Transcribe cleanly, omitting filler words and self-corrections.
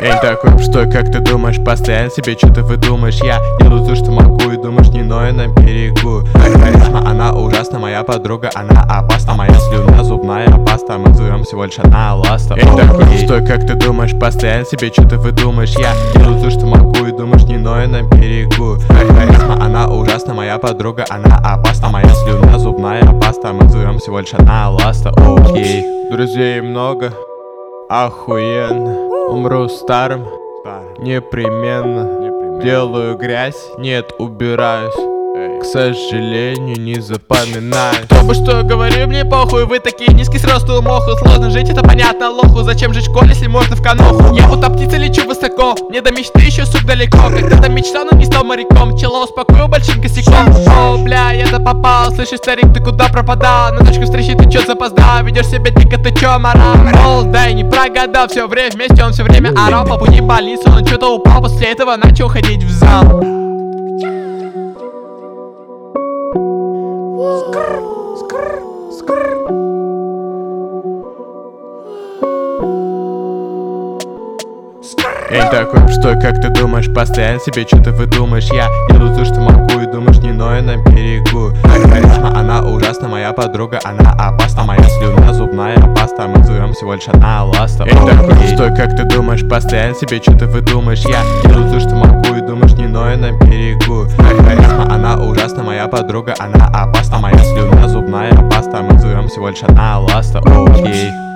Я не такой пустой, как ты думаешь, постоянно себе что-то выдумаешь. Я делаю то, что могу, и думаешь, не ною на берегу. Харизма, она ужасна, моя подруга, она опасна. Моя слюна, зубная паста, мы вдвоем всего лишь одна ласта. Я не такой пустой, как ты думаешь, постоянно себе что-то выдумаешь. Я делаю то, что могу, и думаешь, не ною на берегу. Харизма, она ужасна, моя подруга, она опасна. Моя слюна, зубная паста, мы вдвоем всего лишь одна ласта. Окей. Друзей много, охуенно. Умру старым, непременно. Делаю грязь, нет, убираюсь. К сожалению, не запоминаю. Кто бы что говорил, мне похуй. Вы такие низкие с росту моху. Сложно жить, это понятно лоху. Зачем жить в школе, если можно в каноху? Я будто птица, лечу высоко. Мне до мечты еще, сук, далеко. Когда-то мечтал, но не стал моряком. Чело успокоил большим косяком. О, бля, я-то попал. Слышишь, старик, ты куда пропадал? На точку встречи ты чё запоздал? Ведешь себя дико, ты чё, морал? Мол, да и не прогадал. Все время вместе, он все время орал. По пути в больницу, он что-то упал. После этого начал ходить в зал. Я не такой пустой, как ты думаешь, постоянно себе что-то выдумаешь. Я делаю то, что могу, и думаешь, не ною на берегу. Харизма, она ужасна, моя подруга, она опасна. Моя слюна, зубная паста, мы вдвоем всего лишь одна ласта. Я не такой пустой, как ты думаешь, постоянно себе что-то выдумаешь. Я делаю то, что могу, и думаешь, не ною на берегу. Харизма, она ужасна, моя подруга, она опасна. Моя слюна, зубная паста, мы вдвоем всего лишь одна ласта. Окей.